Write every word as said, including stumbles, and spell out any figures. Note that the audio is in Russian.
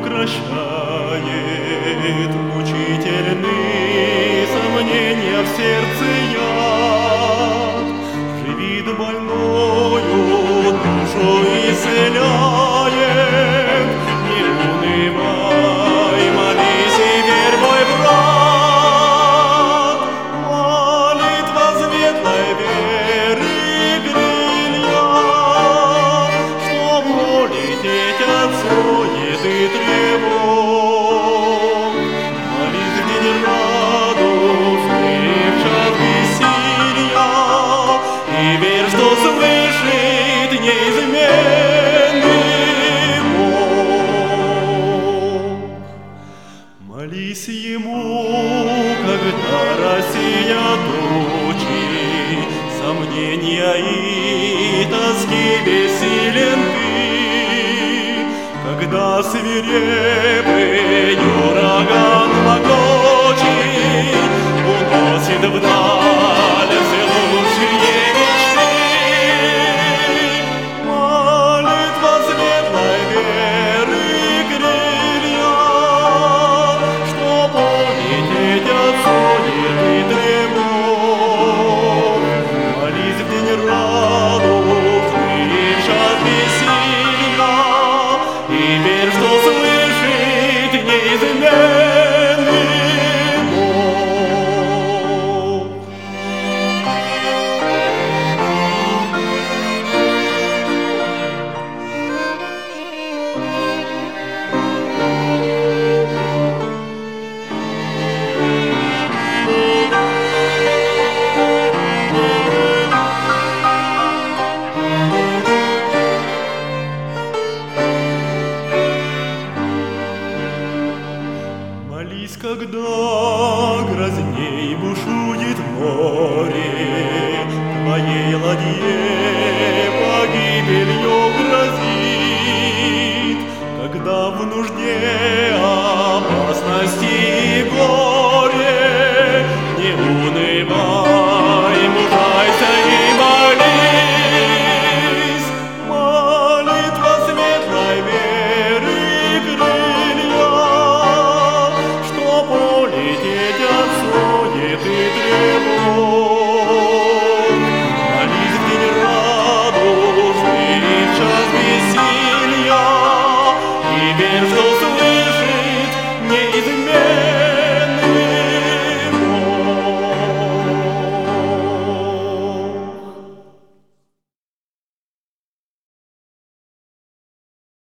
укращает мучительные сомнения в сердце яд. Живит больною, душу исцеляет. Не унывай, молись и верь, мой брат. Молитва светлой веры крылья, что улететь от суеты тревог. Молись в день радостный, в час веселья, и верь, что слышит неизменный Бог. Молись Ему, когда Россия тучи, сомнения и тоски бессилен ты, когда свирепый ураган могучий уносит вдаль все лучшие мечты. Молитва светлой веры крылья, чтоб улететь от суеты тревог. Молись в день радостный, в час веселья, и верь, что слышит неизменный Бог. Молись, когда грозней бушует море, твоей ладье погибелью грозит, когда в нужде, опасности и горе. Не унывай, мужайся и молись. Молитва светлой веры крылья, чтоб улететь от суеты тревог. Молись в день радостный, в час веселья, и верь, что